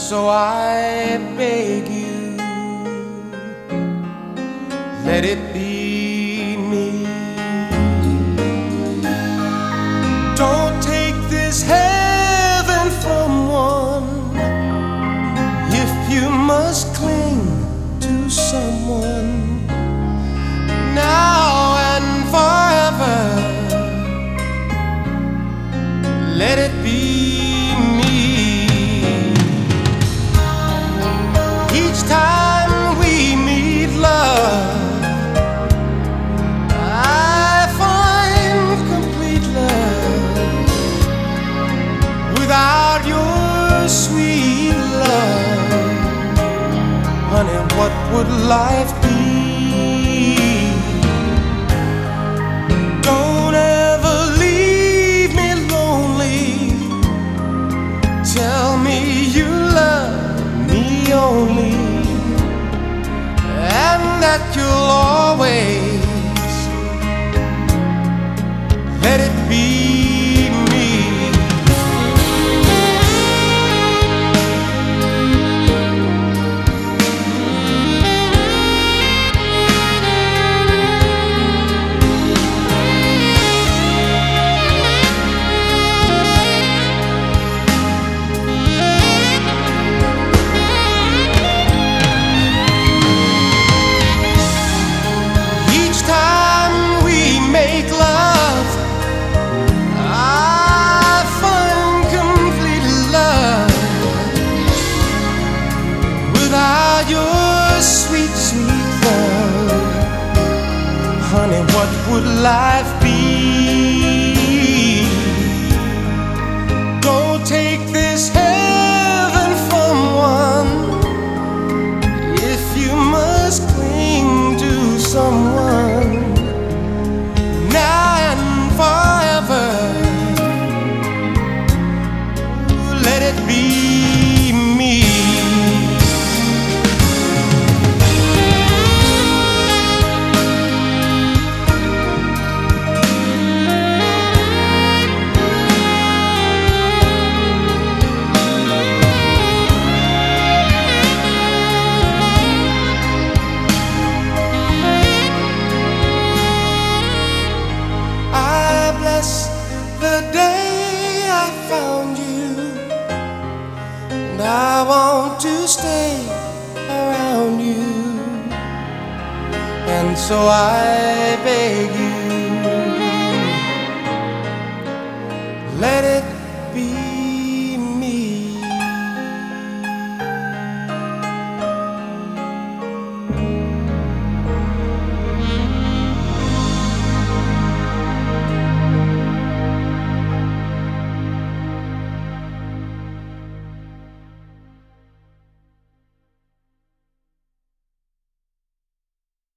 so I beg you, let it be me. Don't take this heaven from one if you must cling to someone now and forever. Let it be me. Each time we meet, love, I find complete love. Without your sweet love, honey, what would life be? Don't ever leave me lonely. Tell me you love me only, and that you'll always let it be me. Sweet, sweet love, honey, what would life be? Don't take this heaven from one if you must cling to someone now and forever. Let it be me. The day I found you, and I want to stay around you, and so I beg you,